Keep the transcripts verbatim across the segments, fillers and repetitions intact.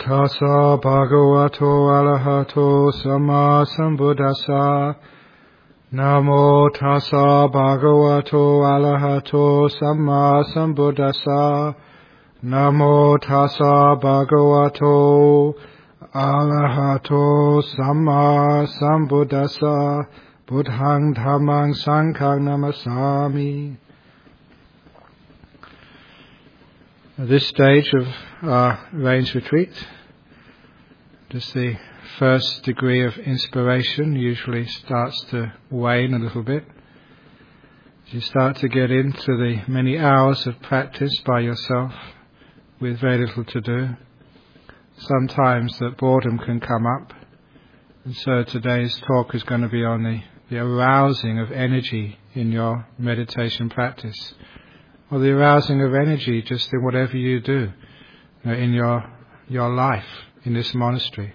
tassa bhagavato arahato samma sambuddhassa. Namo tassa bhagavato arahato samma sambuddhassa. Namo tassa bhagavato arahato samma sambuddhassa. Buddhang dhammang sanghang namasami. At this stage of our range retreat, just the first degree of inspiration usually starts to wane a little bit. As you start to get into the many hours of practice by yourself with very little to do, sometimes that boredom can come up. And so today's talk is going to be on the, the arousing of energy in your meditation practice, or the arousing of energy just in whatever you do, you know, in your your life in this monastery.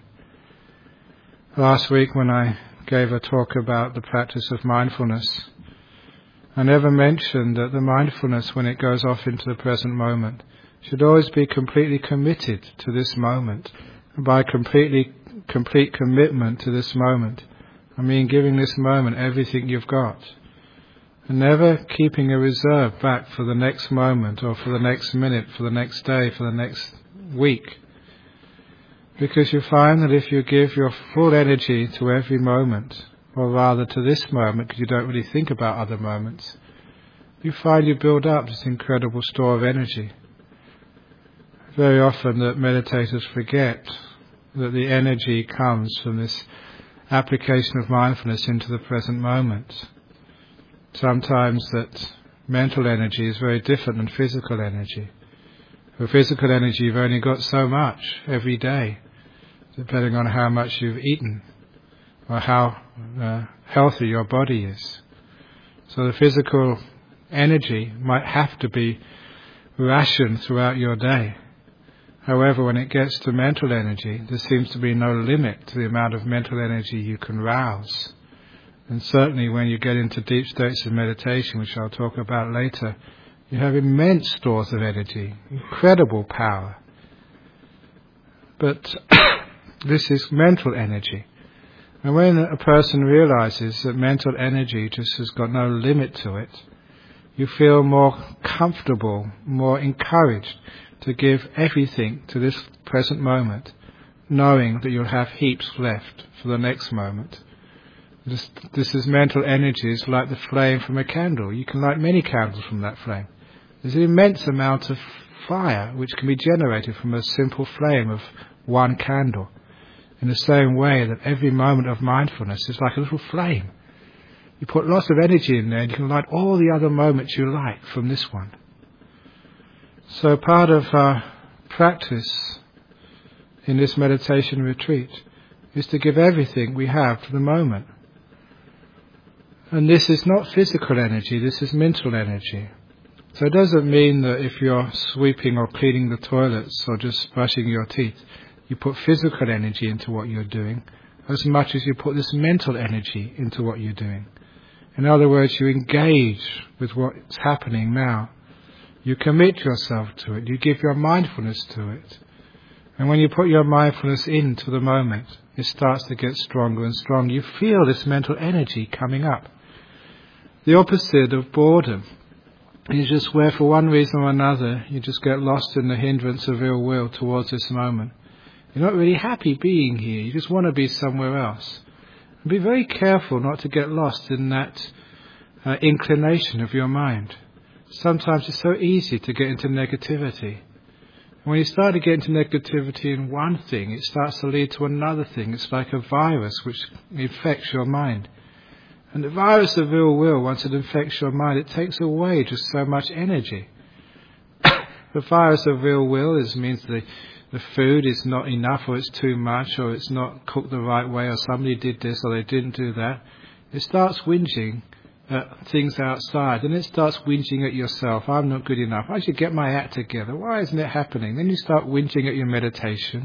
Last week when I gave a talk about the practice of mindfulness, I never mentioned that the mindfulness, when it goes off into the present moment, should always be completely committed to this moment. And by completely complete commitment to this moment, I mean giving this moment everything you've got. And never keeping a reserve back for the next moment or for the next minute, for the next day, for the next week. Because you find that if you give your full energy to every moment, or rather to this moment, because you don't really think about other moments, you find you build up this incredible store of energy. Very often that meditators forget that the energy comes from this application of mindfulness into the present moment. Sometimes that mental energy is very different than physical energy. For physical energy you've only got so much every day, depending on how much you've eaten or how uh, healthy your body is. So the physical energy might have to be rationed throughout your day. However, when it gets to mental energy, there seems to be no limit to the amount of mental energy you can rouse. And certainly when you get into deep states of meditation, which I'll talk about later, you have immense stores of energy, incredible power. But this is mental energy. And when a person realizes that mental energy just has got no limit to it, you feel more comfortable, more encouraged to give everything to this present moment, knowing that you'll have heaps left for the next moment. This, this is mental energy is like the flame from a candle. You can light many candles from that flame. There's an immense amount of fire which can be generated from a simple flame of one candle. In the same way that every moment of mindfulness is like a little flame. You put lots of energy in there and you can light all the other moments you like from this one. So part of our practice in this meditation retreat is to give everything we have to the moment. And this is not physical energy, this is mental energy. So it doesn't mean that if you're sweeping or cleaning the toilets or just brushing your teeth, you put physical energy into what you're doing as much as you put this mental energy into what you're doing. In other words, you engage with what's happening now. You commit yourself to it, you give your mindfulness to it. And when you put your mindfulness into the moment, it starts to get stronger and stronger. You feel this mental energy coming up. The opposite of boredom is just where for one reason or another you just get lost in the hindrance of ill will towards this moment. You're not really happy being here, you just want to be somewhere else. And be very careful not to get lost in that uh, inclination of your mind. Sometimes it's so easy to get into negativity. When you start to get into negativity in one thing, it starts to lead to another thing. It's like a virus which infects your mind. And the virus of ill will, once it infects your mind, it takes away just so much energy. The virus of ill will is means the, the food is not enough, or it's too much, or it's not cooked the right way, or somebody did this, or they didn't do that. It starts whinging at things outside, and it starts whinging at yourself. I'm not good enough. I should get my act together. Why isn't it happening? Then you start whinging at your meditation.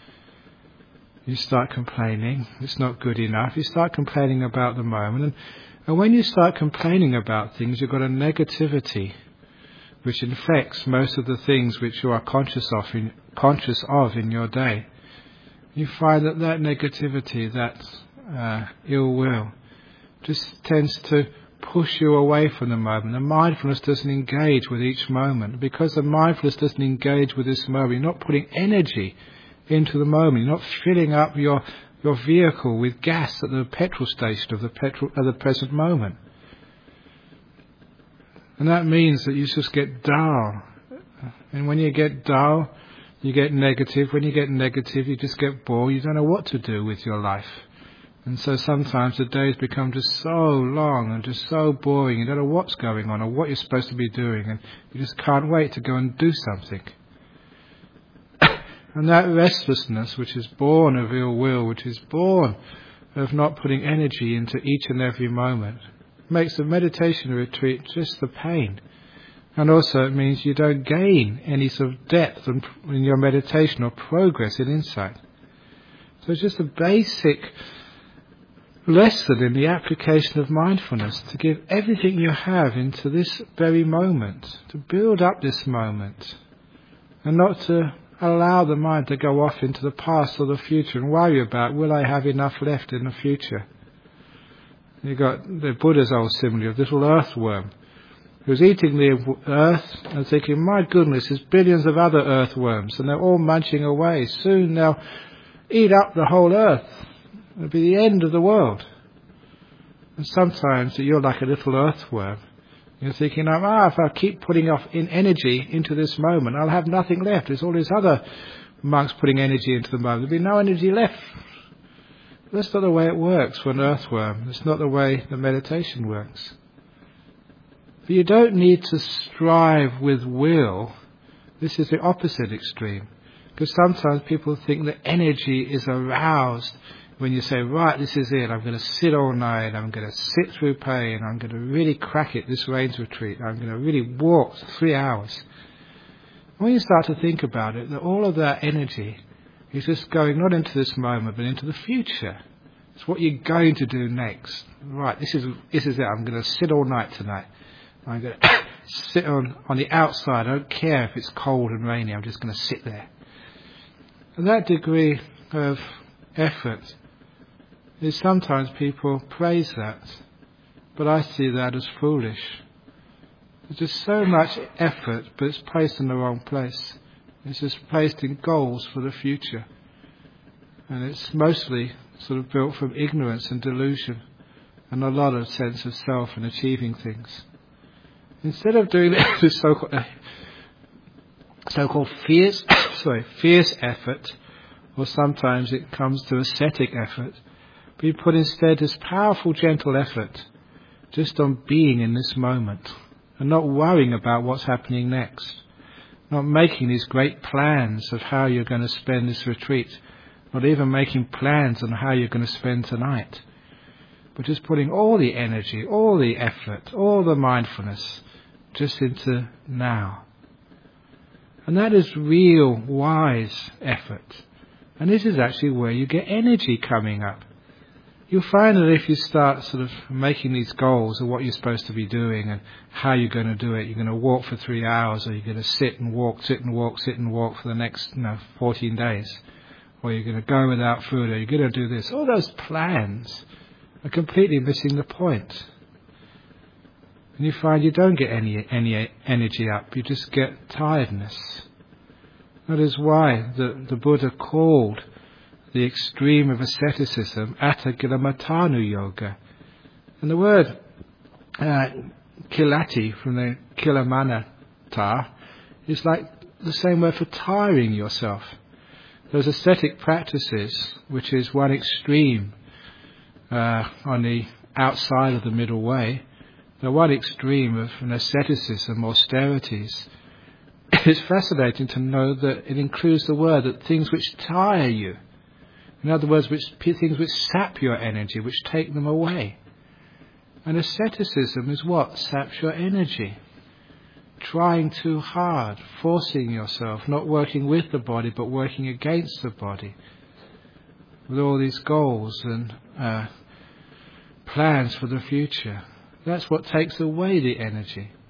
You start complaining. It's not good enough. You start complaining about the moment. And, and when you start complaining about things, you've got a negativity which infects most of the things which you are conscious of in, conscious of in your day. You find that that negativity, that uh, ill will, just tends to push you away from the moment. The mindfulness doesn't engage with each moment. Because the mindfulness doesn't engage with this moment, you're not putting energy into the moment. You're not filling up your your vehicle with gas at the petrol station of the petrol at the present moment. And that means that you just get dull. And when you get dull, you get negative. When you get negative, you just get bored. You don't know what to do with your life. And so sometimes the days become just so long and just so boring. You don't know what's going on or what you're supposed to be doing. And you just can't wait to go and do something. And that restlessness, which is born of ill will, which is born of not putting energy into each and every moment, makes the meditation retreat just the pain. And also it means you don't gain any sort of depth in, in your meditation or progress in insight. So it's just a basic lesson in the application of mindfulness, to give everything you have into this very moment, to build up this moment, and not to allow the mind to go off into the past or the future and worry about, will I have enough left in the future? You got the Buddha's old simile of this little earthworm who was eating the earth and thinking, my goodness, there's billions of other earthworms and they're all munching away. Soon they'll eat up the whole earth. It'll be the end of the world. And sometimes you're like a little earthworm. You're thinking, ah, if I keep putting off in energy into this moment, I'll have nothing left. There's all these other monks putting energy into the moment. There'll be no energy left. That's not the way it works for an earthworm. It's not the way the meditation works. But you don't need to strive with will. This is the opposite extreme. Because sometimes people think that energy is aroused when you say, right, this is it, I'm going to sit all night, I'm going to sit through pain, I'm going to really crack it, this rains retreat, I'm going to really walk three hours. When you start to think about it, that all of that energy is just going not into this moment, but into the future. It's what you're going to do next. Right, this is this is it, I'm going to sit all night tonight. I'm going to sit on, on the outside, I don't care if it's cold and rainy, I'm just going to sit there. And that degree of effort is sometimes people praise that, but I see that as foolish. There's just so much effort, but it's placed in the wrong place. It's just placed in goals for the future. And it's mostly sort of built from ignorance and delusion and a lot of sense of self and achieving things. Instead of doing this so-called, uh, so-called fierce, sorry, fierce effort, or sometimes it comes to ascetic effort, we put instead this powerful, gentle effort just on being in this moment and not worrying about what's happening next, not making these great plans of how you're going to spend this retreat, not even making plans on how you're going to spend tonight, but just putting all the energy, all the effort, all the mindfulness just into now. And that is real, wise effort. And this is actually where you get energy coming up. You'll find that if you start sort of making these goals of what you're supposed to be doing and how you're going to do it, you're going to walk for three hours or you're going to sit and walk, sit and walk, sit and walk for the next you know, fourteen days, or you're going to go without food, or you're going to do this. All those plans are completely missing the point. And you find you don't get any any energy up, you just get tiredness. That is why the, the Buddha called the extreme of asceticism Atthagila Yoga. And the word uh, kilati from the kilamanata is like the same word for tiring yourself. Those ascetic practices, which is one extreme uh, on the outside of the middle way, the one extreme of an asceticism, austerities. It's fascinating to know that it includes the word that things which tire you. In other words, which things which sap your energy, which take them away. And asceticism is what saps your energy. Trying too hard, forcing yourself, not working with the body, but working against the body. With all these goals and uh, plans for the future. That's what takes away the energy.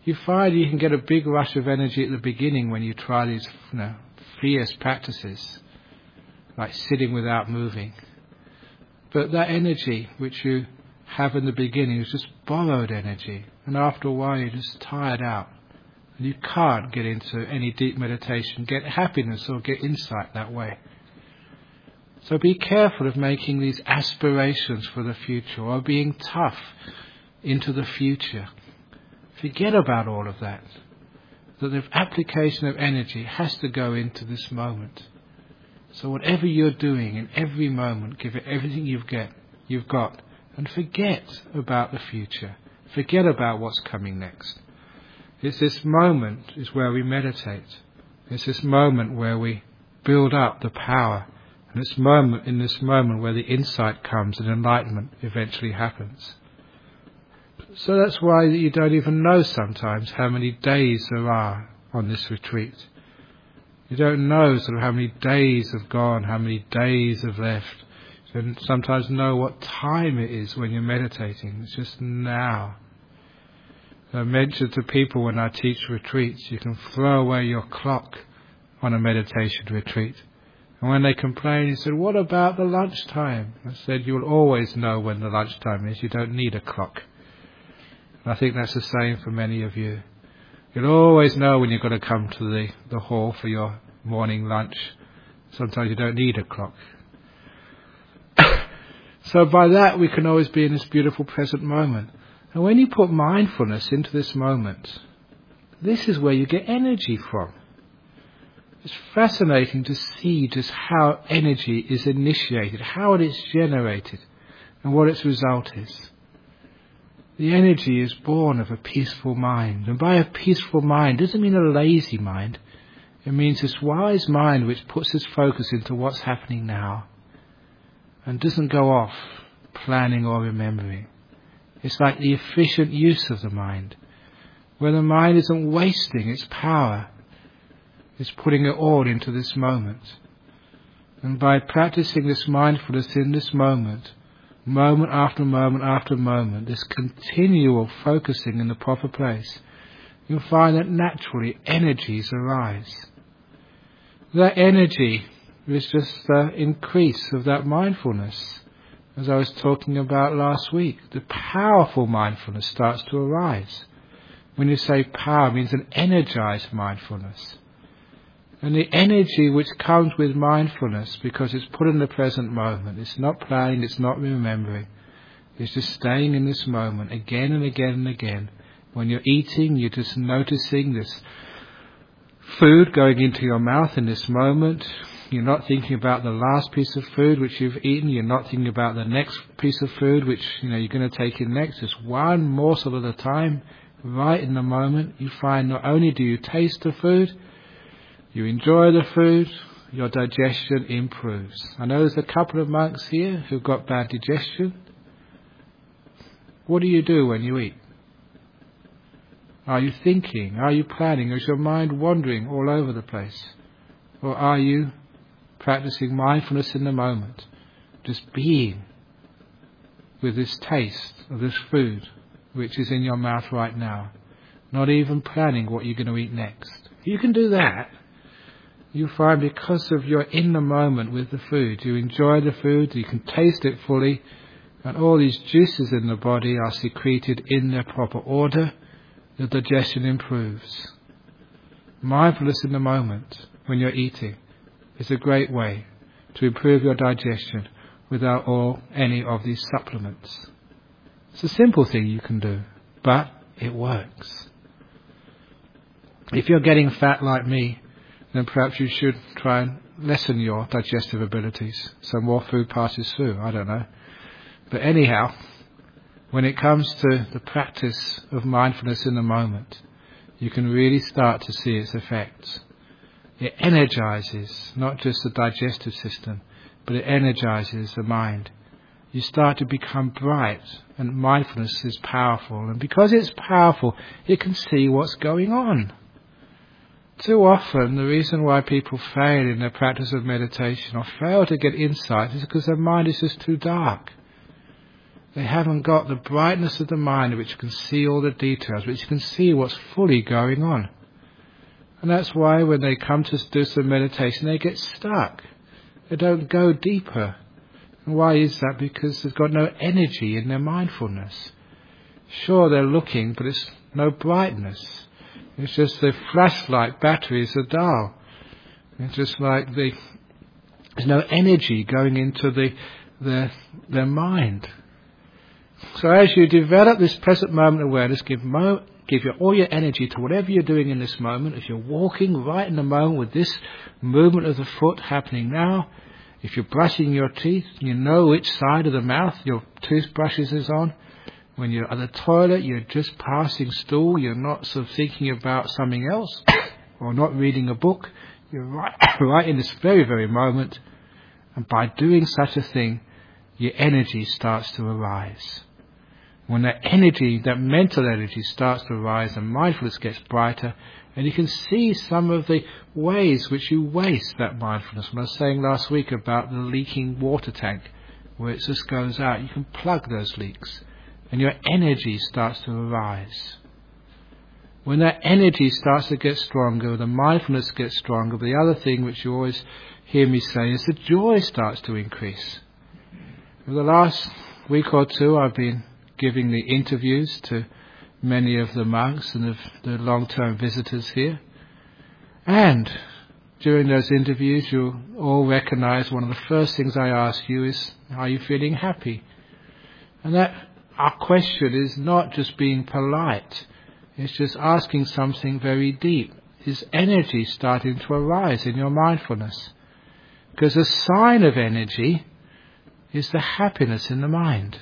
You find you can get a big rush of energy at the beginning when you try these, you know, fierce practices, like sitting without moving. But that energy which you have in the beginning is just borrowed energy, and after a while you're just tired out. And you can't get into any deep meditation, get happiness or get insight that way. So be careful of making these aspirations for the future or being tough into the future. Forget about all of that. That the application of energy has to go into this moment. So whatever you're doing in every moment, give it everything you've get, you've got, and forget about the future. Forget about what's coming next. It's this moment is where we meditate. It's this moment where we build up the power. And this moment, in this moment where the insight comes and enlightenment eventually happens. So that's why you don't even know sometimes how many days there are on this retreat. You don't know sort of how many days have gone, how many days have left. You don't sometimes know what time it is when you're meditating. It's just now. I mention to people when I teach retreats, you can throw away your clock on a meditation retreat. And when they complain, he said, what about the lunchtime? I said, you'll always know when the lunchtime is. You don't need a clock. And I think that's the same for many of you. You'll always know when you've got to come to the, the hall for your morning lunch. Sometimes you don't need a clock. So by that we can always be in this beautiful present moment. And when you put mindfulness into this moment, this is where you get energy from. It's fascinating to see just how energy is initiated, how it is generated, and what its result is. The energy is born of a peaceful mind, and by a peaceful mind doesn't mean a lazy mind. It means this wise mind which puts its focus into what's happening now, and doesn't go off planning or remembering. It's like the efficient use of the mind, where the mind isn't wasting its power. It's putting it all into this moment. And by practicing this mindfulness in this moment, moment after moment after moment, this continual focusing in the proper place, you'll find that naturally energies arise. That energy is just the increase of that mindfulness. As I was talking about last week, the powerful mindfulness starts to arise. When you say power, it means an energized mindfulness. And the energy which comes with mindfulness, because it's put in the present moment, it's not planning, it's not remembering, it's just staying in this moment again and again and again. When you're eating, you're just noticing this food going into your mouth in this moment. You're not thinking about the last piece of food which you've eaten. You're not thinking about the next piece of food which you know you're going to take in next. Just one morsel at a time, right in the moment. You find not only do you taste the food, you enjoy the food, your digestion improves. I know there's a couple of monks here who've got bad digestion. What do you do when you eat? Are you thinking? Are you planning? Is your mind wandering all over the place? Or are you practicing mindfulness in the moment, just being with this taste of this food which is in your mouth right now, not even planning what you're going to eat next? You can do that. You find because of you're in the moment with the food, you enjoy the food, you can taste it fully, and all these juices in the body are secreted in their proper order, the digestion improves. Mindfulness in the moment when you're eating is a great way to improve your digestion without all any of these supplements. It's a simple thing you can do, but it works. If you're getting fat like me, then perhaps you should try and lessen your digestive abilities so more food passes through. I don't know. But anyhow, when it comes to the practice of mindfulness in the moment, you can really start to see its effects. It energizes not just the digestive system, but it energizes the mind. You start to become bright, and mindfulness is powerful. And because it's powerful, it can see what's going on. Too often, the reason why people fail in their practice of meditation or fail to get insight is because their mind is just too dark. They haven't got the brightness of the mind which can see all the details, which can see what's fully going on. And that's why when they come to do some meditation, they get stuck. They don't go deeper. And why is that? Because they've got no energy in their mindfulness. Sure, they're looking, but it's no brightness. It's just the flashlight batteries are dull. It's just like the, there's no energy going into the, the their mind. So as you develop this present moment awareness, give mo- give your, all your energy to whatever you're doing in this moment. If you're walking, right in the moment with this movement of the foot happening now. If you're brushing your teeth, you know which side of the mouth your toothbrush is on. When you're at the toilet, you're just passing stool. You're not sort of thinking about something else or not reading a book. You're right, right in this very, very moment. And by doing such a thing, your energy starts to arise. When that energy, that mental energy starts to arise, and mindfulness gets brighter, and you can see some of the ways which you waste that mindfulness. When I was saying last week about the leaking water tank, where it just goes out, you can plug those leaks, and your energy starts to arise. When that energy starts to get stronger, the mindfulness gets stronger, the other thing which you always hear me say is the joy starts to increase. For the last week or two, I've been giving the interviews to many of the monks and the, the long-term visitors here. And during those interviews, you'll all recognize one of the first things I ask you is, are you feeling happy? And that our question is not just being polite. It's just asking something very deep. Is energy starting to arise in your mindfulness? Because a sign of energy is the happiness in the mind.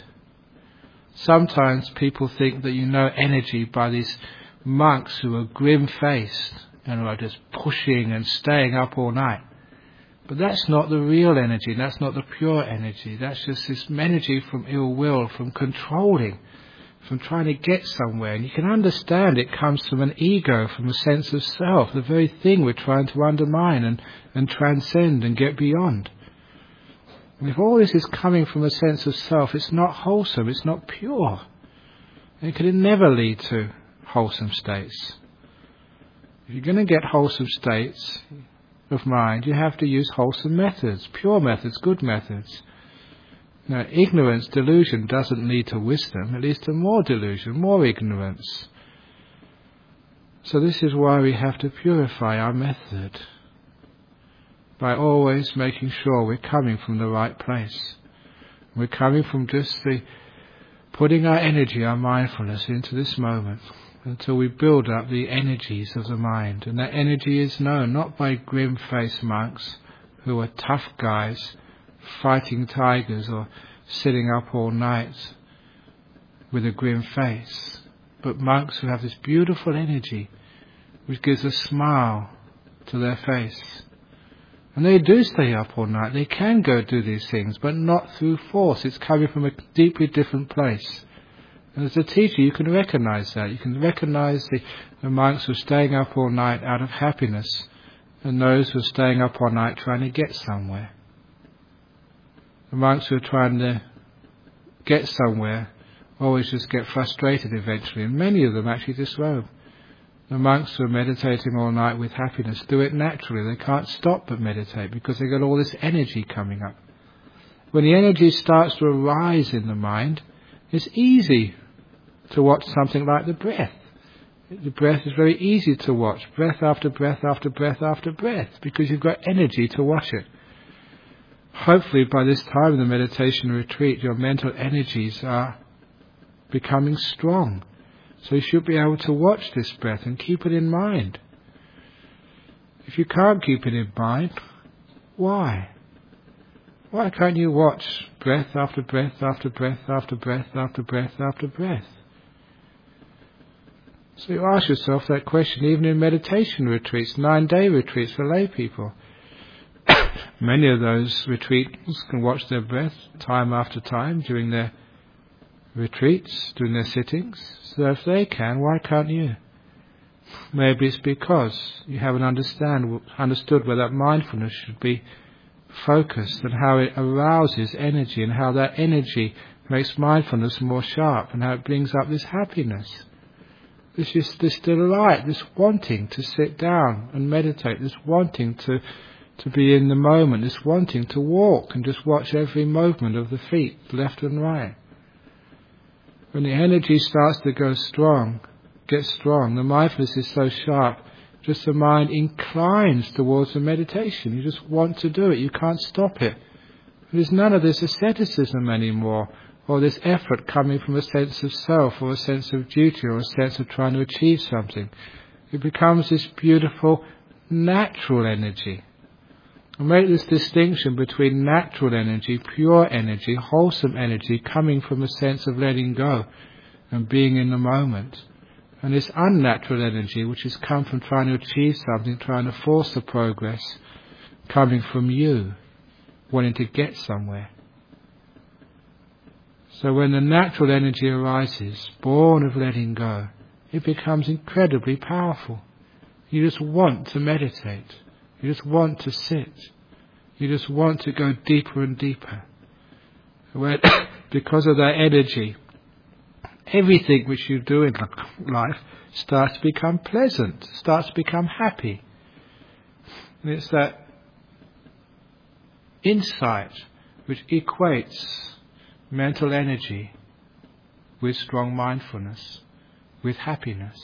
Sometimes people think that you know energy by these monks who are grim-faced and are just pushing and staying up all night. But that's not the real energy. That's not the pure energy. That's just this energy from ill will, from controlling, from trying to get somewhere. And you can understand it comes from an ego, from a sense of self, the very thing we're trying to undermine and, and transcend and get beyond. And if all this is coming from a sense of self, it's not wholesome, it's not pure. It can never lead to wholesome states. If you're going to get wholesome states of mind, you have to use wholesome methods, pure methods, good methods. Now, ignorance, delusion doesn't lead to wisdom, it leads to more delusion, more ignorance. So this is why we have to purify our method, by always making sure we're coming from the right place. We're coming from just the putting our energy, our mindfulness into this moment until we build up the energies of the mind. And that energy is known not by grim-faced monks who are tough guys fighting tigers or sitting up all night with a grim face, but monks who have this beautiful energy which gives a smile to their face. And they do stay up all night. They can go do these things, but not through force. It's coming from a deeply different place. And as a teacher, you can recognize that. You can recognize the, the monks who are staying up all night out of happiness, and those who are staying up all night trying to get somewhere. The monks who are trying to get somewhere always just get frustrated eventually, and many of them actually disrobe. The monks who are meditating all night with happiness do it naturally. They can't stop but meditate because they've got all this energy coming up. When the energy starts to arise in the mind, it's easy to watch something like the breath. The breath is very easy to watch, breath after breath after breath after breath, because you've got energy to watch it. Hopefully by this time in the meditation retreat, your mental energies are becoming strong. So you should be able to watch this breath and keep it in mind. If you can't keep it in mind, why? Why can't you watch breath after breath after breath after breath after breath after breath? So you ask yourself that question even in meditation retreats, nine-day retreats for lay people. Many of those retreats can watch their breath time after time during their retreats, during their sittings. So if they can, why can't you? Maybe it's because you haven't understand, understood where that mindfulness should be focused and how it arouses energy and how that energy makes mindfulness more sharp, and how it brings up this happiness. This is this delight, this wanting to sit down and meditate, this wanting to, to be in the moment, this wanting to walk and just watch every movement of the feet, left and right. When the energy starts to go strong, get strong, the mindfulness is so sharp, just the mind inclines towards the meditation. You just want to do it, you can't stop it. There's none of this asceticism anymore, or this effort coming from a sense of self, or a sense of duty, or a sense of trying to achieve something. It becomes this beautiful, natural energy. I make this distinction between natural energy, pure energy, wholesome energy, coming from a sense of letting go and being in the moment, and this unnatural energy, which has come from trying to achieve something, trying to force the progress, coming from you, wanting to get somewhere. So when the natural energy arises, born of letting go, it becomes incredibly powerful. You just want to meditate. You just want to sit. You just want to go deeper and deeper. When, because of that energy, everything which you do in life starts to become pleasant, starts to become happy. And it's that insight which equates mental energy with strong mindfulness, with happiness.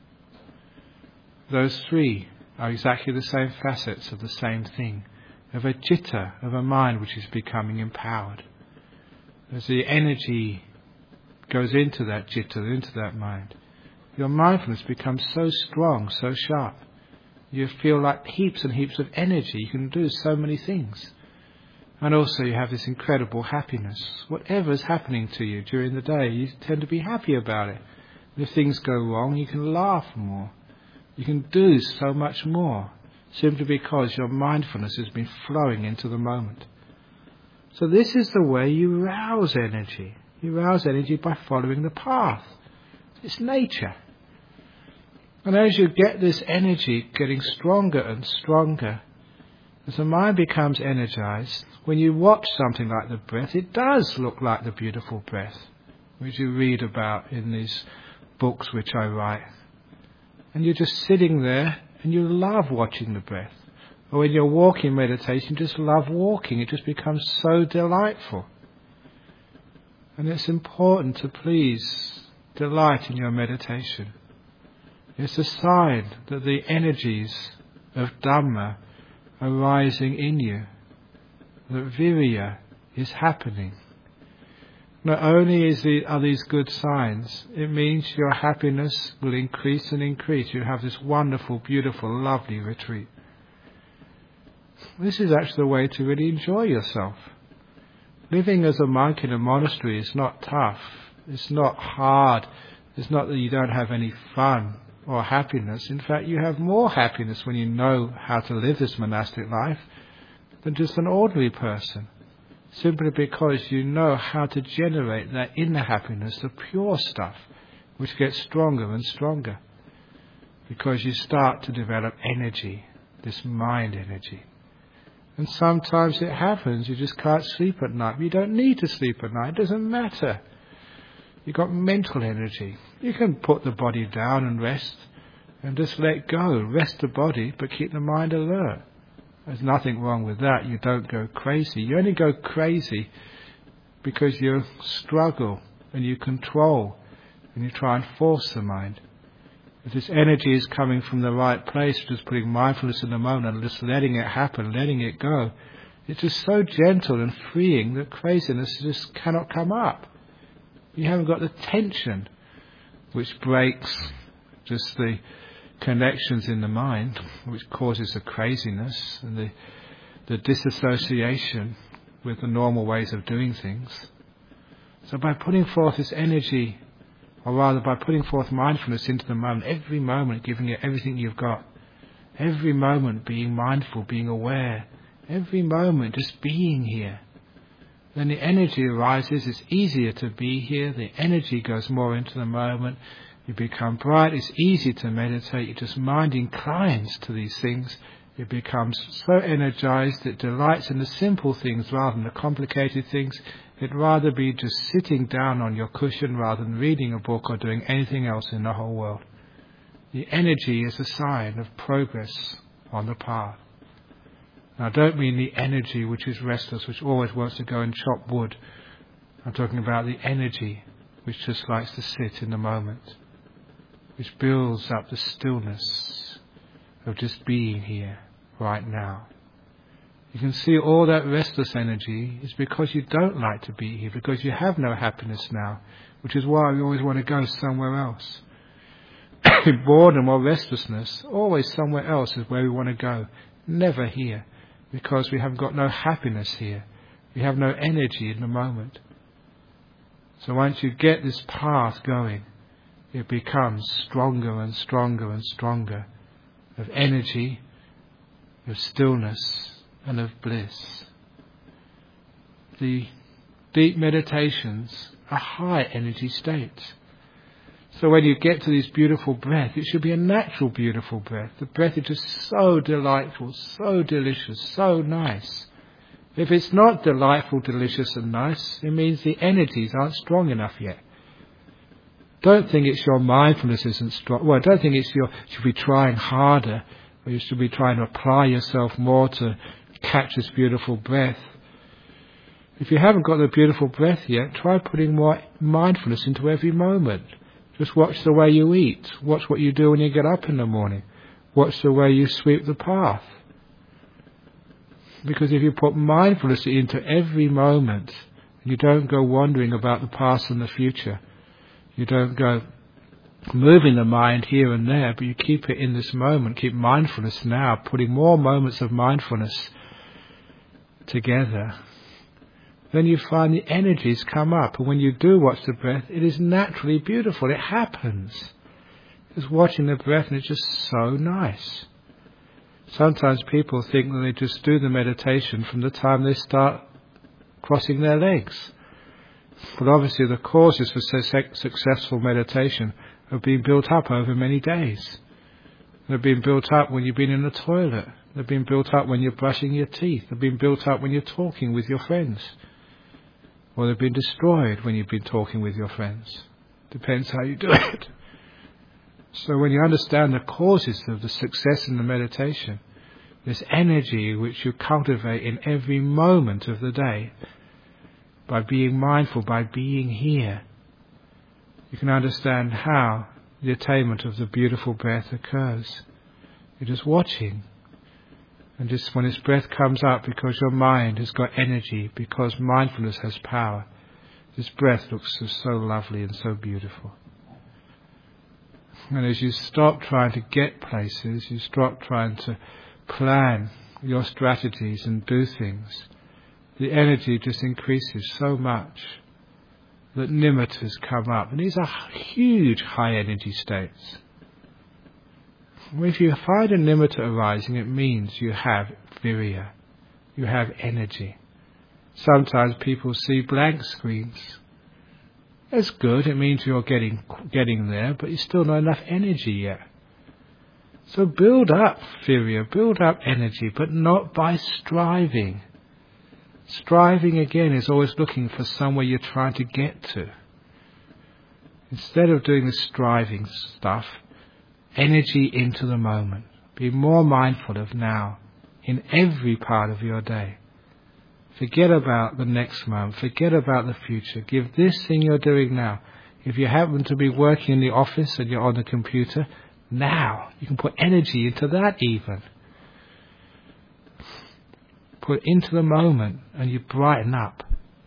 Those three are exactly the same facets of the same thing, of a citta, of a mind which is becoming empowered. As the energy goes into that citta, into that mind, your mindfulness becomes so strong, so sharp. You feel like heaps and heaps of energy. You can do so many things. And also you have this incredible happiness. Whatever is happening to you during the day, you tend to be happy about it. And if things go wrong, you can laugh more. You can do so much more, simply because your mindfulness has been flowing into the moment. So this is the way you rouse energy. You rouse energy by following the path. It's nature. And as you get this energy getting stronger and stronger, as the mind becomes energized, when you watch something like the breath, it does look like the beautiful breath, which you read about in these books which I write. And you're just sitting there and you love watching the breath. Or when you're walking meditation, you just love walking. It just becomes so delightful. And it's important to please delight in your meditation. It's a sign that the energies of Dhamma are rising in you, that virya is happening. Not only is the, are these good signs, it means your happiness will increase and increase. You have this wonderful, beautiful, lovely retreat. This is actually the way to really enjoy yourself. Living as a monk in a monastery is not tough. It's not hard. It's not that you don't have any fun or happiness. In fact, you have more happiness when you know how to live this monastic life than just an ordinary person. Simply because you know how to generate that inner happiness, the pure stuff, which gets stronger and stronger. Because you start to develop energy, this mind energy. And sometimes it happens, you just can't sleep at night. You don't need to sleep at night, it doesn't matter. You've got mental energy. You can put the body down and rest, and just let go. Rest the body, but keep the mind alert. There's nothing wrong with that. You don't go crazy. You only go crazy because you struggle and you control and you try and force the mind. If this energy is coming from the right place, just putting mindfulness in the moment and just letting it happen, letting it go, it's just so gentle and freeing that craziness just cannot come up. You haven't got the tension which breaks just the connections in the mind, which causes the craziness and the, the disassociation with the normal ways of doing things. So by putting forth this energy, or rather by putting forth mindfulness into the moment, every moment giving it everything you've got, every moment being mindful, being aware, every moment just being here, then the energy arises. It's easier to be here. The energy goes more into the moment. You become bright. It's easy to meditate. Your just mind inclines to these things. It becomes so energized, it delights in the simple things rather than the complicated things. It'd rather be just sitting down on your cushion rather than reading a book or doing anything else in the whole world. The energy is a sign of progress on the path. Now, I don't mean the energy which is restless, which always wants to go and chop wood. I'm talking about the energy which just likes to sit in the moment, which builds up the stillness of just being here right now. You can see all that restless energy is because you don't like to be here, because you have no happiness now, which is why we always want to go somewhere else. Boredom or restlessness, always somewhere else is where we want to go, never here, because we have got no happiness here. We have no energy in the moment. So once you get this path going, it becomes stronger and stronger and stronger, of energy, of stillness, and of bliss. The deep meditations are high energy states. So when you get to this beautiful breath, it should be a natural beautiful breath. The breath is just so delightful, so delicious, so nice. If it's not delightful, delicious and nice, it means the energies aren't strong enough yet. Don't think it's your mindfulness isn't strong. Well, don't think it's your, you should be trying harder, or you should be trying to apply yourself more to catch this beautiful breath. If you haven't got the beautiful breath yet, try putting more mindfulness into every moment. Just watch the way you eat. Watch what you do when you get up in the morning. Watch the way you sweep the path. Because if you put mindfulness into every moment, you don't go wandering about the past and the future. You don't go moving the mind here and there, but you keep it in this moment. Keep mindfulness now, putting more moments of mindfulness together. Then you find the energies come up, and when you do watch the breath, it is naturally beautiful. It happens. Just watching the breath, and it's just so nice. Sometimes people think that they just do the meditation from the time they start crossing their legs. But obviously the causes for successful meditation have been built up over many days. They've been built up when you've been in the toilet. They've been built up when you're brushing your teeth. They've been built up when you're talking with your friends. Or they've been destroyed when you've been talking with your friends. Depends how you do it. So when you understand the causes of the success in the meditation, this energy which you cultivate in every moment of the day, by being mindful, by being here, you can understand how the attainment of the beautiful breath occurs. You're just watching. And just when this breath comes up, because your mind has got energy, because mindfulness has power, this breath looks so lovely and so beautiful. And as you stop trying to get places, you stop trying to plan your strategies and do things, the energy just increases so much that nimittas come up. And these are huge high energy states. If you find a nimitta arising, it means you have virya, you have energy. Sometimes people see blank screens. That's good, it means you're getting getting there, but you still not enough energy yet. So build up virya, build up energy, but not by striving. Striving again is always looking for somewhere you're trying to get to. Instead of doing the striving stuff, energy into the moment. Be more mindful of now in every part of your day. Forget about the next moment. Forget about the future. Give this thing you're doing now. If you happen to be working in the office and you're on the computer, now you can put energy into that even. Put into the moment and you brighten up.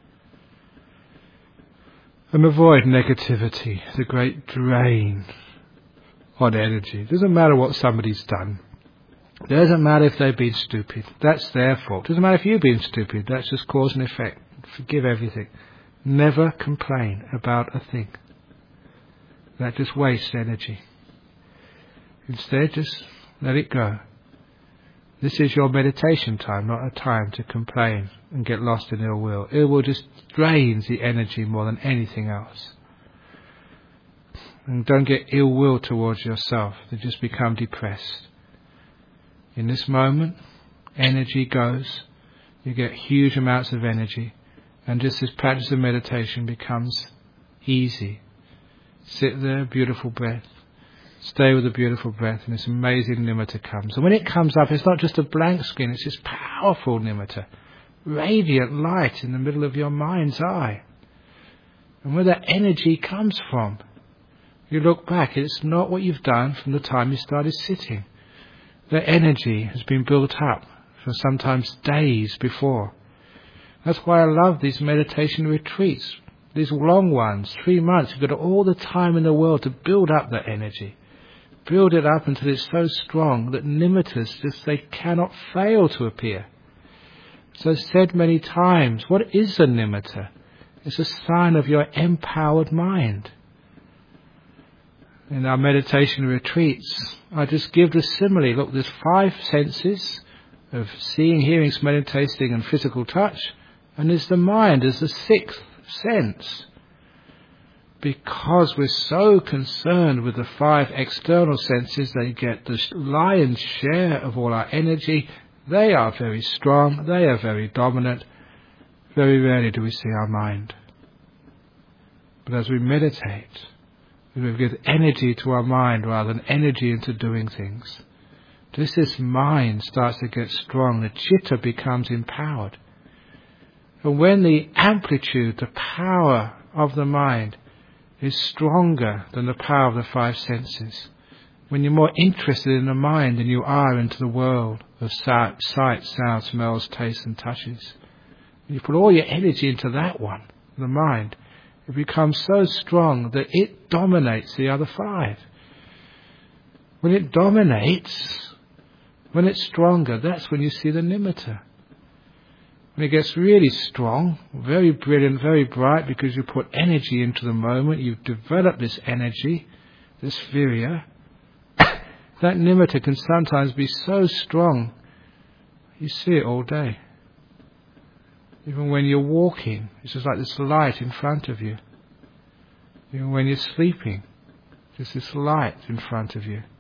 And avoid negativity, the great drain on energy. It doesn't matter what somebody's done. It doesn't matter if they've been stupid. That's their fault. It doesn't matter if you've been stupid. That's just cause and effect. Forgive everything. Never complain about a thing. That just wastes energy. Instead, just let it go. This is your meditation time, not a time to complain and get lost in ill will. Ill will just drains the energy more than anything else. And don't get ill will towards yourself. You just become depressed. In this moment, energy goes. You get huge amounts of energy. And just this practice of meditation becomes easy. Sit there, beautiful breath. Stay with the beautiful breath, and this amazing nimitta comes. And when it comes up, it's not just a blank screen, it's this powerful nimitta. Radiant light in the middle of your mind's eye. And where that energy comes from, you look back, it's not what you've done from the time you started sitting. That energy has been built up for sometimes days before. That's why I love these meditation retreats, these long ones, three months. You've got all the time in the world to build up that energy. Build it up until it's so strong that nimittas, just they cannot fail to appear. So said many times, what is a nimitta? It's a sign of your empowered mind. In our meditation retreats, I just give the simile. Look, there's five senses of seeing, hearing, smelling, tasting and physical touch. And there's the mind as the sixth sense. Because we're so concerned with the five external senses, they get the lion's share of all our energy. They are very strong. They are very dominant. Very rarely do we see our mind. But as we meditate, we give energy to our mind rather than energy into doing things. Just this mind starts to get strong, the chitta becomes empowered. And when the amplitude, the power of the mind is stronger than the power of the five senses, when you're more interested in the mind than you are into the world of sight, sound, smells, tastes and touches, when you put all your energy into that one, the mind, it becomes so strong that it dominates the other five. When it dominates, when it's stronger, that's when you see the nimitta. When it gets really strong, very brilliant, very bright, because you put energy into the moment, you've developed this energy, this virya, that nimitta can sometimes be so strong, you see it all day. Even when you're walking, it's just like this light in front of you. Even when you're sleeping, just this light in front of you.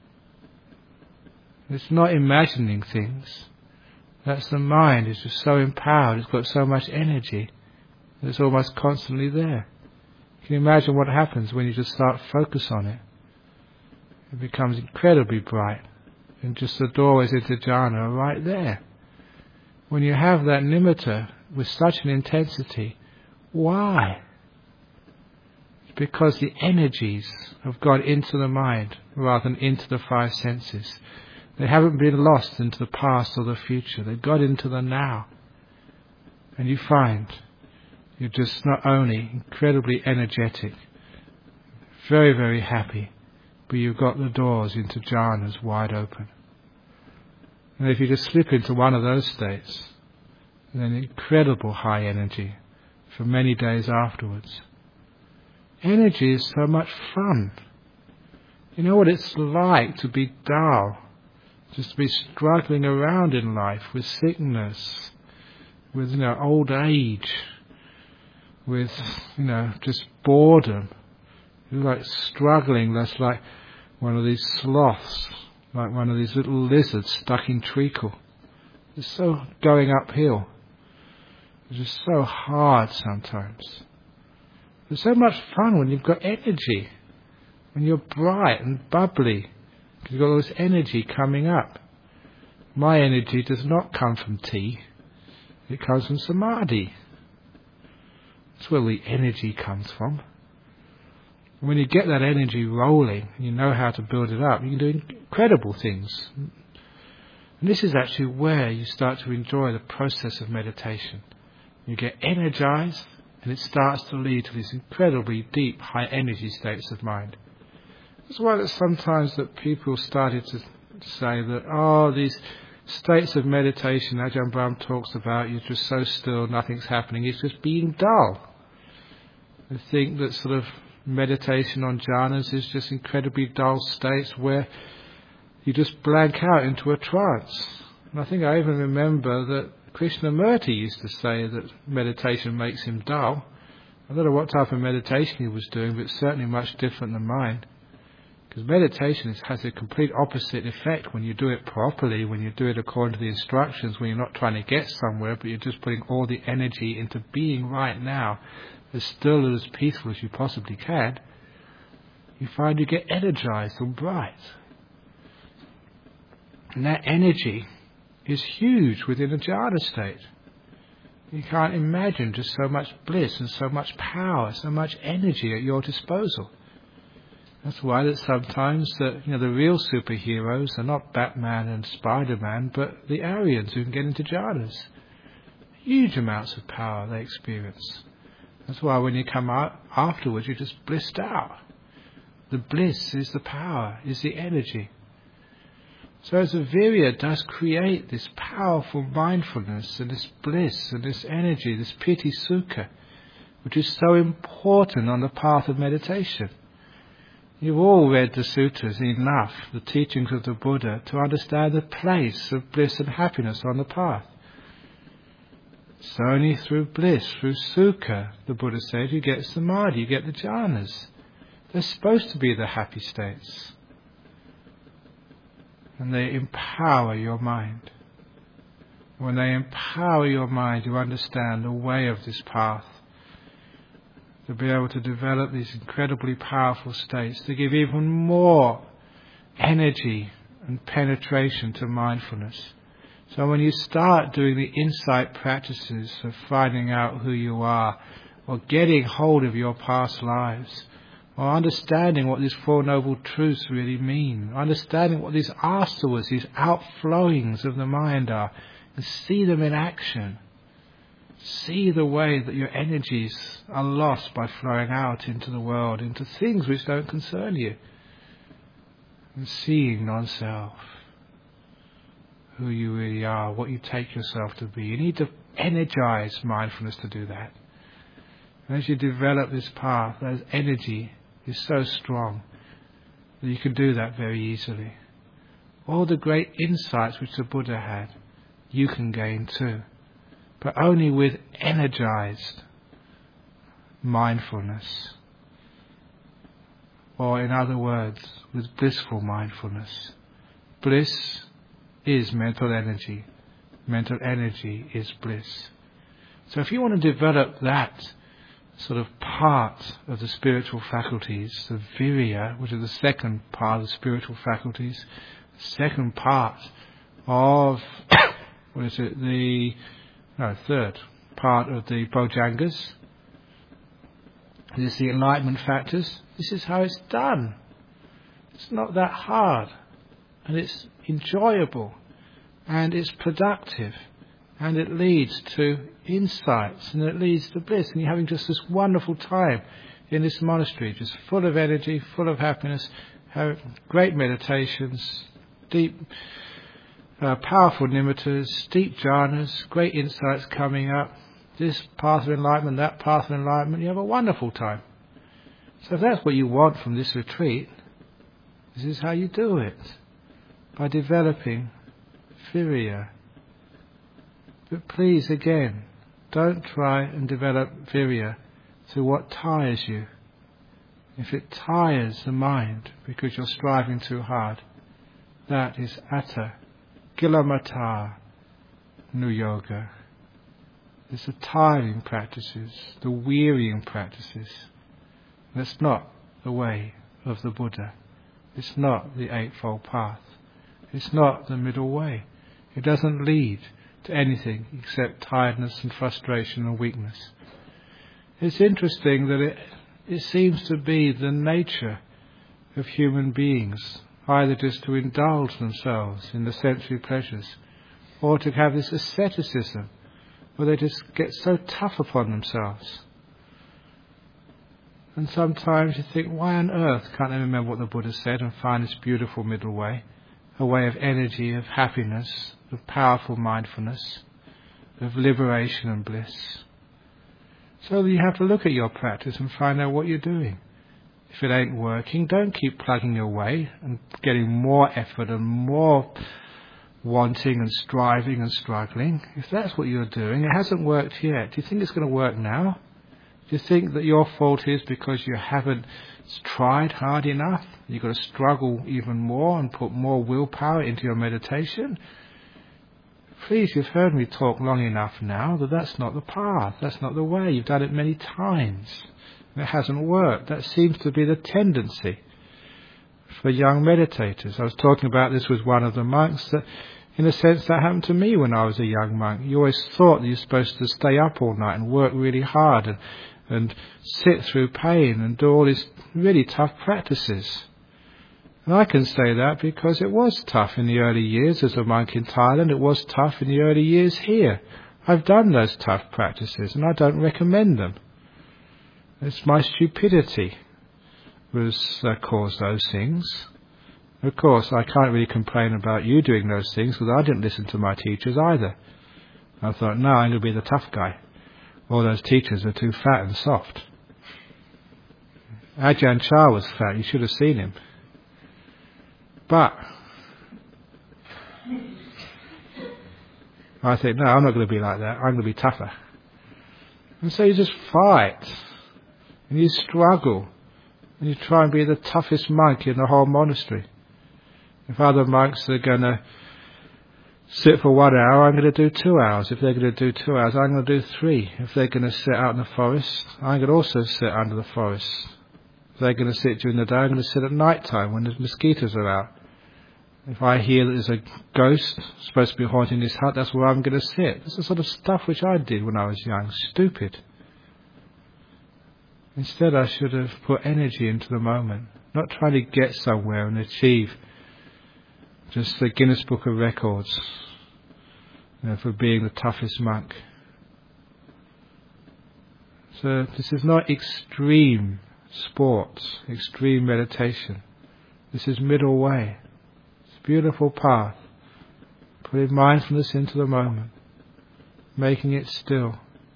It's not imagining things. That's the mind. It's just so empowered. It's got so much energy. It's almost constantly there. Can you imagine what happens when you just start to focus on it? It becomes incredibly bright. And just the doorways into jhana are right there. When you have that nimitta with such an intensity, why? It's because the energies have gone into the mind rather than into the five senses. They haven't been lost into the past or the future. They've got into the now. And you find you're just not only incredibly energetic, very, very happy, but you've got the doors into jhanas wide open. And if you just slip into one of those states, then incredible high energy for many days afterwards. Energy is so much fun. You know what it's like to be dull, just to be struggling around in life with sickness, with, you know, old age, with, you know, just boredom. You're like struggling, that's like one of these sloths, like one of these little lizards stuck in treacle. It's so going uphill. It's just so hard sometimes. It's so much fun when you've got energy, when you're bright and bubbly, because you've got all this energy coming up. My energy does not come from tea, it comes from samadhi. That's where the energy comes from. And when you get that energy rolling, and you know how to build it up, you can do incredible things. And this is actually where you start to enjoy the process of meditation. You get energized, and it starts to lead to these incredibly deep, high energy states of mind. That's why that sometimes that people started to say that, oh, these states of meditation Ajahn Brahm talks about, you're just so still, nothing's happening, it's just being dull. I think that sort of meditation on jhanas is just incredibly dull states where you just blank out into a trance. And I think I even remember that Krishnamurti used to say that meditation makes him dull. I don't know what type of meditation he was doing, but it's certainly much different than mine. Because meditation is, has a complete opposite effect when you do it properly, when you do it according to the instructions, when you're not trying to get somewhere, but you're just putting all the energy into being right now, as still and as peaceful as you possibly can. You find you get energized and bright. And that energy is huge within a jhana state. You can't imagine just so much bliss and so much power, so much energy at your disposal. That's why that sometimes the, you know, the real superheroes are not Batman and Spider-Man, but the Aryans who can get into jhanas. Huge amounts of power they experience. That's why when you come out afterwards, you're just blissed out. The bliss is the power, is the energy. So as the virya does create this powerful mindfulness and this bliss and this energy, this piti sukha, which is so important on the path of meditation. You've all read the sutras enough, the teachings of the Buddha, to understand the place of bliss and happiness on the path. It's only through bliss, through sukha, the Buddha said, you get samadhi, you get the jhanas. They're supposed to be the happy states. And they empower your mind. When they empower your mind, you understand the way of this path. To be able to develop these incredibly powerful states, to give even more energy and penetration to mindfulness. So when you start doing the insight practices of finding out who you are, or getting hold of your past lives, or understanding what these Four Noble Truths really mean, understanding what these asavas, these outflowings of the mind are, and see them in action. See the way that your energies are lost by flowing out into the world, into things which don't concern you. And seeing non-self, who you really are, what you take yourself to be. You need to energize mindfulness to do that. And as you develop this path, that energy is so strong that you can do that very easily. All the great insights which the Buddha had, you can gain too. But only with energized mindfulness. Or in other words, with blissful mindfulness. Bliss is mental energy. Mental energy is bliss. So if you want to develop that sort of part of the spiritual faculties, the virya, which is the second part of the spiritual faculties, the second part of, what is it, the No, third part of the Bojjhangas. This is the enlightenment factors. This is how it's done. It's not that hard. And it's enjoyable. And it's productive. And it leads to insights. And it leads to bliss. And you're having just this wonderful time in this monastery. Just full of energy, full of happiness. Having great meditations. Deep Uh, powerful nimittas, deep jhanas, great insights coming up, this path of enlightenment, that path of enlightenment, you have a wonderful time. So if that's what you want from this retreat, this is how you do it, by developing virya. But please, again, don't try and develop virya to what tires you. If it tires the mind because you're striving too hard, that is atta. Kilamata Nu Yoga. It's the tiring practices, the wearying practices. That's not the way of the Buddha. It's not the Eightfold Path. It's not the middle way. It doesn't lead to anything except tiredness and frustration and weakness. It's interesting that it, it seems to be the nature of human beings either just to indulge themselves in the sensory pleasures, or to have this asceticism, where they just get so tough upon themselves. And sometimes you think, why on earth can't I remember what the Buddha said and find this beautiful middle way, a way of energy, of happiness, of powerful mindfulness, of liberation and bliss. So you have to look at your practice and find out what you're doing. If it ain't working, don't keep plugging away and getting more effort and more wanting and striving and struggling. If that's what you're doing, it hasn't worked yet. Do you think it's going to work now? Do you think that your fault is because you haven't tried hard enough? You've got to struggle even more and put more willpower into your meditation? Please, you've heard me talk long enough now that that's not the path. That's not the way. You've done it many times. And it hasn't worked. That seems to be the tendency for young meditators. I was talking about this with one of the monks, that in a sense that happened to me when I was a young monk. You always thought that you're supposed to stay up all night and work really hard and, and sit through pain and do all these really tough practices. And I can say that because it was tough in the early years as a monk in Thailand. It was tough in the early years here. I've done those tough practices and I don't recommend them. It's my stupidity was uh, caused those things. Of course, I can't really complain about you doing those things because I didn't listen to my teachers either. I thought, no, I'm going to be the tough guy. All those teachers are too fat and soft. Ajahn Chah was fat. You should have seen him. But I think, no, I'm not going to be like that. I'm going to be tougher. And so you just fight. And you struggle. And you try and be the toughest monk in the whole monastery. If other monks are going to sit for one hour, I'm going to do two hours. If they're going to do two hours, I'm going to do three. If they're going to sit out in the forest, I'm going to also sit under the forest. If they're going to sit during the day, I'm going to sit at night time when the mosquitoes are out. If I hear that there's a ghost supposed to be haunting this hut, that's where I'm going to sit. That's the sort of stuff which I did when I was young. Stupid. Instead, I should have put energy into the moment, not trying to get somewhere and achieve just the Guinness Book of Records, you know, for being the toughest monk. So this is not extreme sports, extreme meditation. This is middle way. It's a beautiful path. Putting mindfulness into the moment, making it still.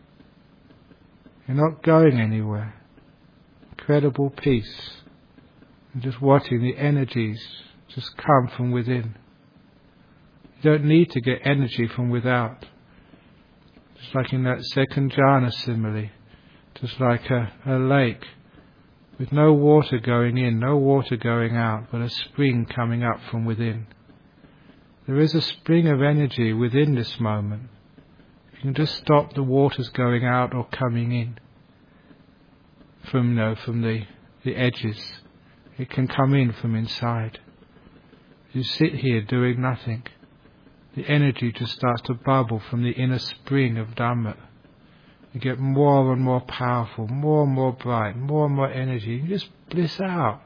You're not going anywhere. Incredible peace. And just watching the energies just come from within. You don't need to get energy from without. Just like in that second jhana simile, just like a, a lake with no water going in, no water going out, but a spring coming up from within. There is a spring of energy within this moment. You can just stop the waters going out or coming in from, you know, from the, the edges. It can come in from inside. You sit here doing nothing. The energy just starts to bubble from the inner spring of Dhamma. You get more and more powerful, more and more bright, more and more energy. You just bliss out.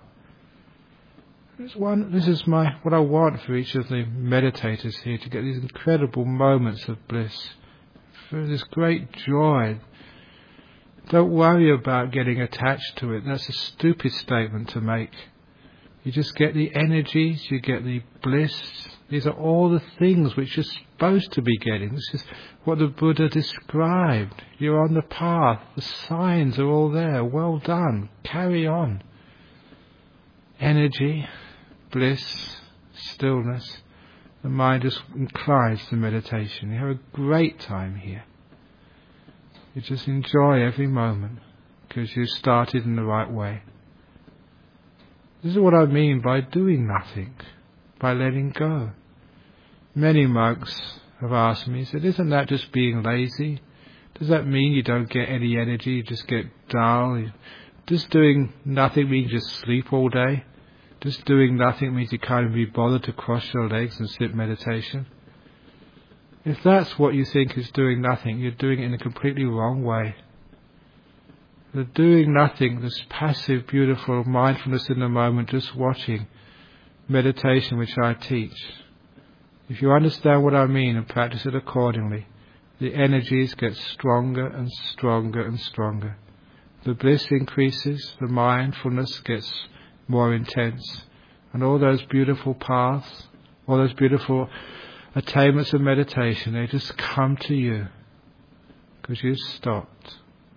This one, this is my what I want for each of the meditators here, to get these incredible moments of bliss, for this great joy. Don't worry about getting attached to it. That's a stupid statement to make. You just get the energies, you get the bliss. These are all the things which you're supposed to be getting. This is what the Buddha described. You're on the path. The signs are all there. Well done. Carry on. Energy, bliss, stillness. The mind just inclines to meditation. You have a great time here. You just enjoy every moment because you started in the right way. This is what I mean by doing nothing, by letting go. Many monks have asked me, said, isn't that just being lazy? Does that mean you don't get any energy, you just get dull? Just doing nothing means you just sleep all day? Just doing nothing means you can't even be bothered to cross your legs and sit meditation? If that's what you think is doing nothing, you're doing it in a completely wrong way. The doing nothing, this passive, beautiful mindfulness in the moment, just watching meditation which I teach. If you understand what I mean and practice it accordingly, the energies get stronger and stronger and stronger. The bliss increases, the mindfulness gets more intense, and all those beautiful paths, all those beautiful attainments of meditation, they just come to you because you stopped.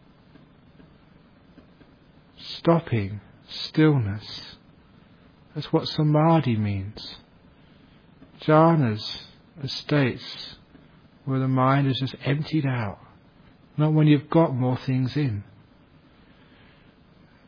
Stopping, stillness. That's what samadhi means. Jhanas are states where the mind is just emptied out. Not when you've got more things in.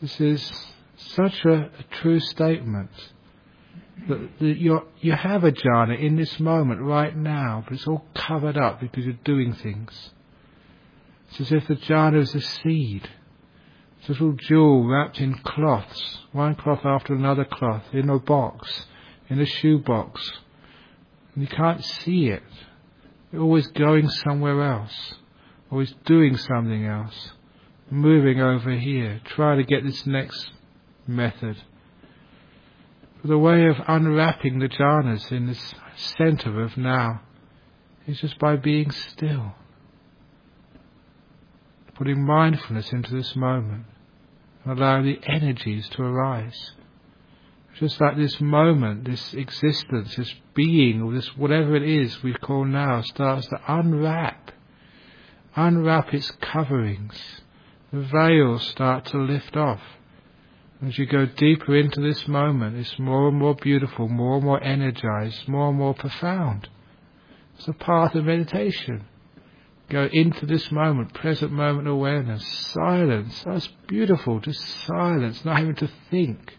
This is such a, a true statement. That, that you're, you have a jhana in this moment right now, but it's all covered up because you're doing things. It's as if the jhana is a seed. It's a little jewel wrapped in cloths, one cloth after another cloth, in a box, in a shoe box. And you can't see it. You're always going somewhere else, always doing something else, moving over here, trying to get this next method. But the way of unwrapping the jhanas in this center of now is just by being still, putting mindfulness into this moment and allowing the energies to arise. Just like this moment, this existence, this being, or this whatever it is we call now, starts to unwrap, unwrap its coverings. The veils start to lift off. As you go deeper into this moment, it's more and more beautiful, more and more energized, more and more profound. It's a path of meditation. Go into this moment, present moment awareness, silence. That's beautiful, just silence, not having to think.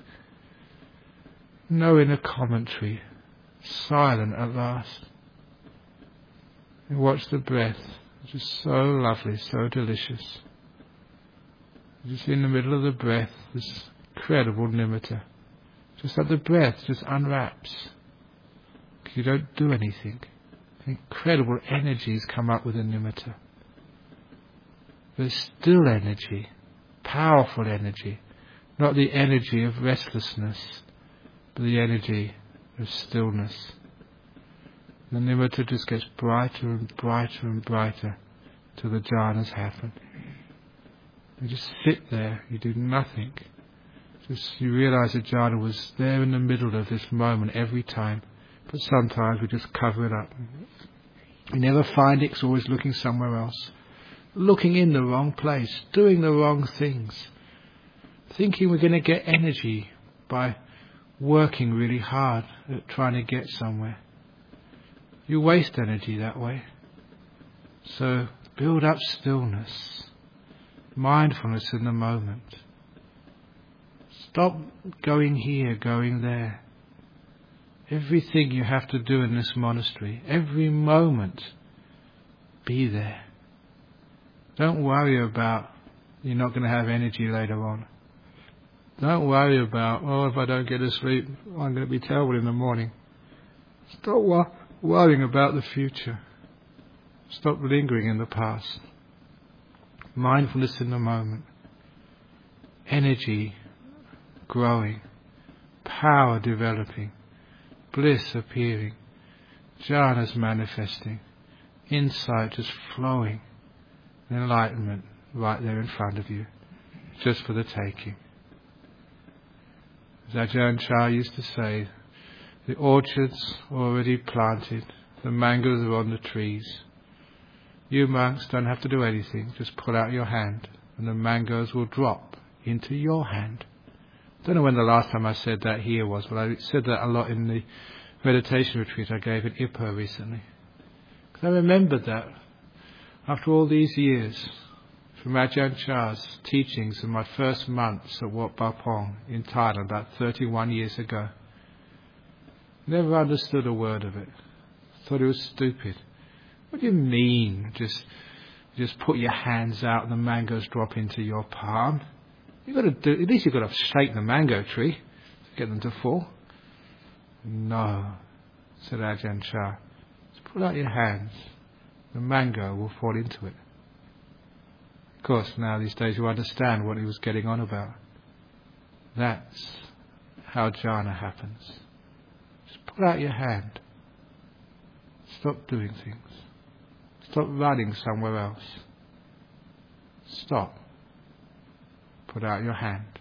No inner commentary, silent at last. You watch the breath, which is so lovely, so delicious. Just in the middle of the breath, this incredible nimitta. Just like the breath just unwraps. You don't do anything. Incredible energies come up with a nimitta. There's still energy, powerful energy, not the energy of restlessness, but the energy of stillness. The nimitta just gets brighter and brighter and brighter till the jhanas happen. You just sit there, you do nothing. Just you realize the jhana was there in the middle of this moment every time, but sometimes we just cover it up. We never find it, it's always looking somewhere else. Looking in the wrong place, doing the wrong things. Thinking we're going to get energy by working really hard at trying to get somewhere. You waste energy that way. So build up stillness, mindfulness in the moment. Stop going here, going there. Everything you have to do in this monastery, every moment, be there. Don't worry about you're not going to have energy later on. Don't worry about, oh, if I don't get to sleep, I'm going to be terrible in the morning. Stop wor- worrying about the future. Stop lingering in the past. Mindfulness in the moment. Energy growing. Power developing. Bliss appearing. Jhanas manifesting. Insight just flowing. Enlightenment right there in front of you. Just for the taking. As Ajahn Chah used to say, the orchard's already planted, the mangoes are on the trees. You monks don't have to do anything, just pull out your hand and the mangoes will drop into your hand. I don't know when the last time I said that here was, but I said that a lot in the meditation retreat I gave in Ipoh recently. Because I remembered that after all these years, from Ajahn Chah's teachings in my first months at Wat Pah Pong in Thailand about thirty-one years ago. Never understood a word of it. Thought it was stupid. What do you mean? Just just put your hands out and the mangoes drop into your palm? You got to do. At least you've got to shake the mango tree to get them to fall. No, said Ajahn Chah. Just put out your hands. The mango will fall into it. Of course, now these days you understand what he was getting on about. That's how jhana happens. Just put out your hand. Stop doing things. Stop running somewhere else. Stop. Put out your hand.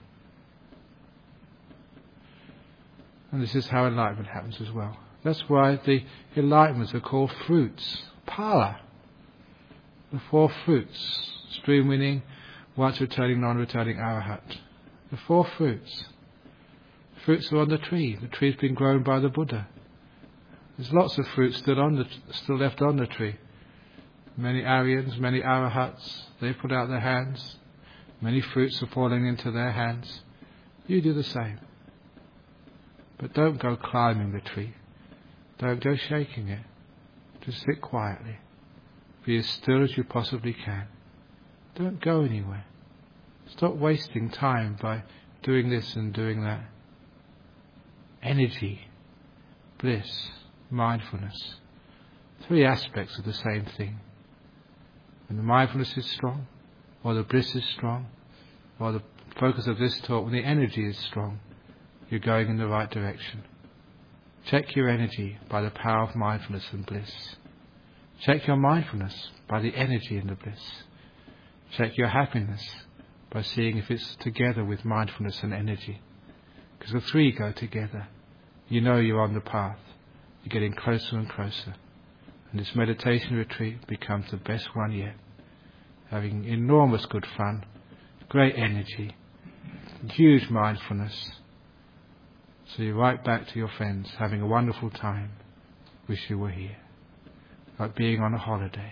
And this is how enlightenment happens as well. That's why the enlightenments are called fruits. Phala. The four fruits. Stream winning, once returning, non-returning, arahat. The four fruits. Fruits are on the tree. The tree's been grown by the Buddha. There's lots of fruits still on the still left on the tree. Many Aryans, many arahats, they put out their hands. Many fruits are falling into their hands. You do the same. But don't go climbing the tree. Don't go shaking it. Just sit quietly. Be as still as you possibly can. Don't go anywhere. Stop wasting time by doing this and doing that. Energy, bliss, mindfulness. Three aspects of the same thing. When the mindfulness is strong, or the bliss is strong, or the focus of this talk, when the energy is strong, you're going in the right direction. Check your energy by the power of mindfulness and bliss. Check your mindfulness by the energy and the bliss. Check your happiness by seeing if it's together with mindfulness and energy. Because the three go together. You know you're on the path. You're getting closer and closer. And this meditation retreat becomes the best one yet. Having enormous good fun, great energy, huge mindfulness. So you're right back to your friends, having a wonderful time. Wish you were here. Like being on a holiday.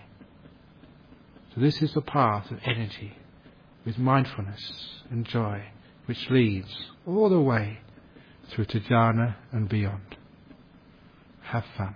So this is the path of energy, with mindfulness and joy, which leads all the way through to jhana and beyond. Have fun.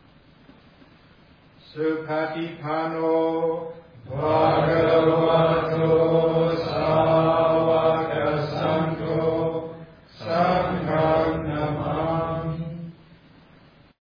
Supatipano Bhagavata